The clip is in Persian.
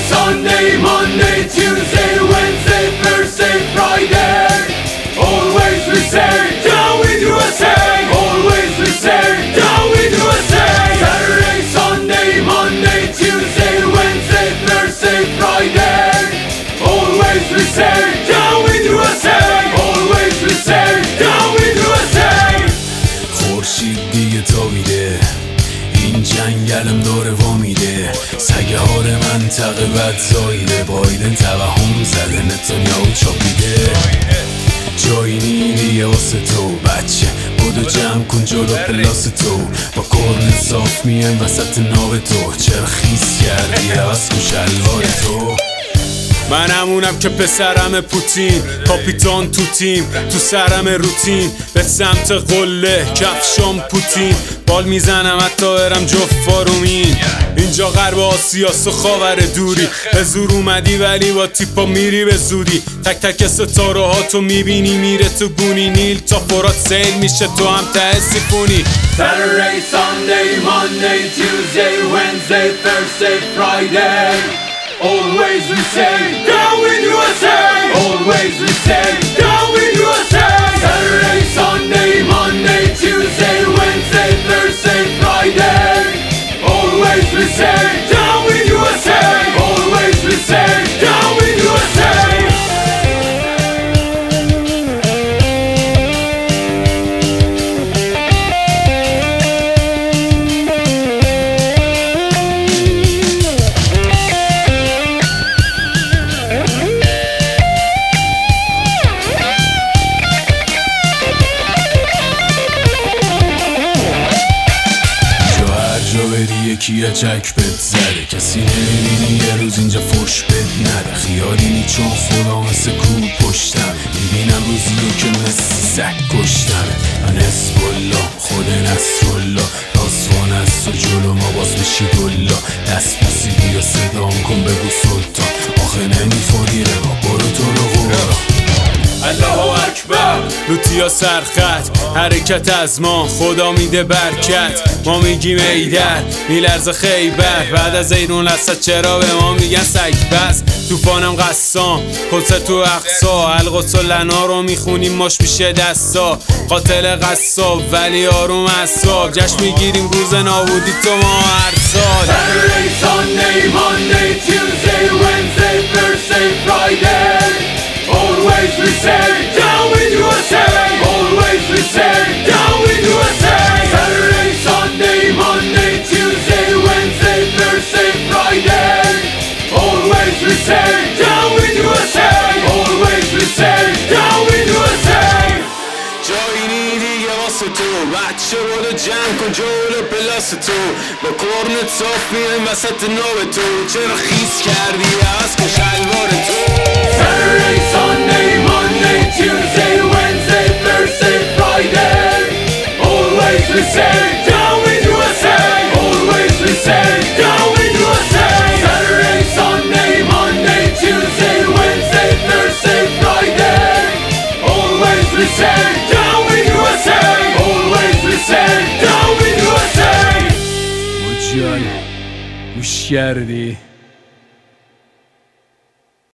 Sunday, Monday, Tuesday, Wednesday, Thursday, Friday. Always we say, down with USA. Always we say, down with USA. Saturday, Sunday, Monday, Tuesday, Wednesday, Thursday, Friday. Always we say, down with USA. Always we say, down with USA. خورشید دیگه تابیده، این جنگلم داره وامیده، سگه هار منطقه بد زاییده، بایدن توهم زده، نتانیاهو چاپیده. جایی نی دیگه واسه تو بچه، بودو جمع کن جلو پلاس تو، با کرن صاف میایم وسط ناو تو. چرا خیس کردی عوض کن شلوار تو؟ من همونم که پسرم پوتین، کاپیتان تو تیم، تو سرم روتین، به سمت قله کفشام پوتین، بال میزنم حتی برم جفت فارومین. اینجا غرب آسیاس و خاور دوری، به زور اومدی ولی با تیپا میری به زودی. تک تک ستاره ها تو میبینی میره تو گونی، نیل تا فرات سیل میشه تو هم ته سیفونی. Saturday, Sunday, Monday, Tuesday, Wednesday, Thursday, Friday. Always we say, down with USA. Always we say, down with USA. Saturday, Sunday, Monday, Tuesday, Wednesday, Thursday, Friday. Always we say, down with USA. Always we say, down with USA. یکی چک بهت زده، کسی نمیبینی یه روز اینجا فش بهت نده. خیالی نی چون خدا مثل کوب پشتم، میبینم روزی رو که مثل سگ کشتمه. من حزب‌الله خود نصرالله، راسوان از تو جلو ما باز بشی دلا. دست بوسی بیا صدام کن بگو سلطان، آخه نمیخوری رقا برو تو رو قرآن. الله اکبر. لوتیا سرخط حرکت از ما، خدا میده برکت. ما میگیم ایدر میلرز خیبر، بعد از ایرون لسد چرا به ما میگن سگ بس. توفانم قسام کلسه تو اقصا، القدس و لنا رو میخونیم ماش میشه دستا. قاتل قصاب ولی آروم اصاب، جشن میگیریم روز نابودی تو ما هر سال. Saturday, Sunday, Monday, Tuesday, Wednesday, Thursday, Friday. Always we say, down with USA. Always we say, down with USA. Saturday, Sunday, Monday, Tuesday, Wednesday, Thursday, Friday. Always we say, down with USA. Always we say, down with USA. جایی نی دیگه واسه تو بچه، بودو جمع کن جلو پلاس تو، با کرنت صاف میایم وسط ناو تو. چرا خیس کردی عوض کن شلوار تو؟ Saturday, Sunday, Monday, Tuesday, Wednesday, Thursday, Friday. Always we say, down with USA. Always we say, down with USA. Saturday, Sunday, Monday, Tuesday, Wednesday, Thursday, Friday. Always we say, down with USA. Always we say, down with USA. مجال گوش کردی؟